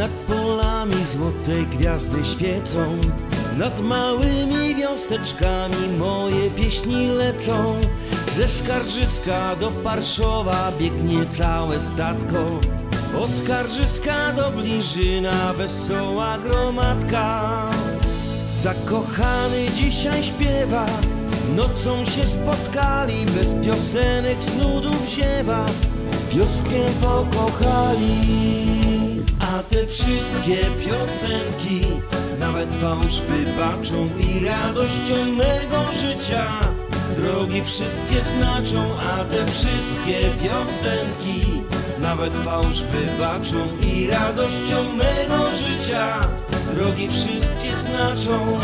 Nad polami złote gwiazdy świecą, nad małymi wioseczkami moje pieśni lecą. Ze Skarżyska do Parszowa biegnie całe statko, od Skarżyska do Bliżyna wesoła gromadka. Zakochany dzisiaj śpiewa, nocą się spotkali, bez piosenek z nudów ziewa, wioskę pokochali. A te wszystkie piosenki nawet fałsz wybaczą i radością mego życia drogi wszystkie znaczą. A te wszystkie piosenki nawet fałsz wybaczą i radością mego życia drogi wszystkie znaczą.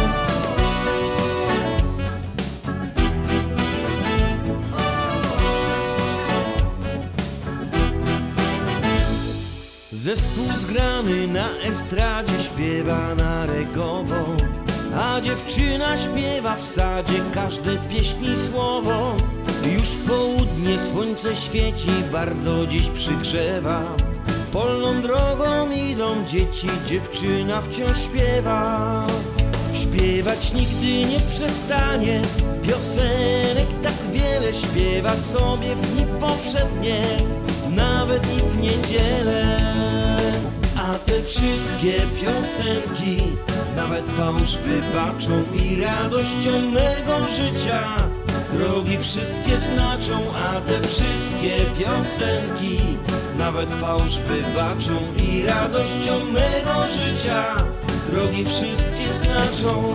Zespół zgrany na estradzie śpiewa na regowo, a dziewczyna śpiewa w sadzie każde pieśni słowo. Już południe, słońce świeci, bardzo dziś przygrzewa. Polną drogą idą dzieci, dziewczyna wciąż śpiewa. Śpiewać nigdy nie przestanie, piosenek tak wiele śpiewa sobie w dni powszednie, nawet i w niedzielę. A te wszystkie piosenki nawet fałsz wybaczą i radością mego życia drogi wszystkie znaczą. A te wszystkie piosenki nawet fałsz wybaczą i radością mego życia drogi wszystkie znaczą.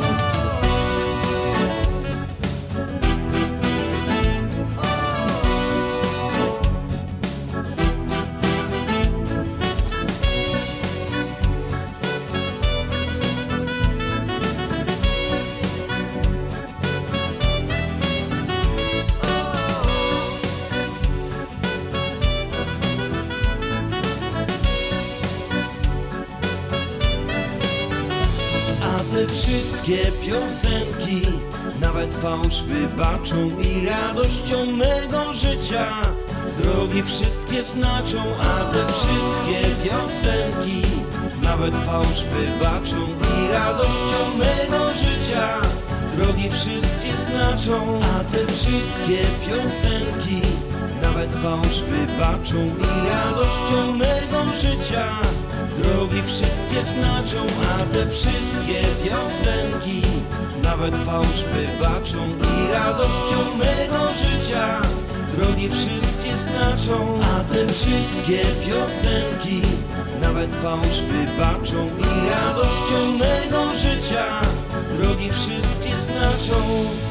Te wszystkie piosenki nawet fałsz wybaczą i radością mego życia drogi wszystkie znaczą. A te wszystkie piosenki nawet fałsz wybaczą i radością mego życia drogi wszystkie znaczą. A te wszystkie piosenki nawet fałsz wybaczą i radością mego życia drogi wszystkie znaczą. A te wszystkie piosenki nawet fałsz wybaczą i radością mego życia drogi wszystkie znaczą. A te wszystkie piosenki nawet fałsz wybaczą i radością mego życia drogi wszystkie znaczą.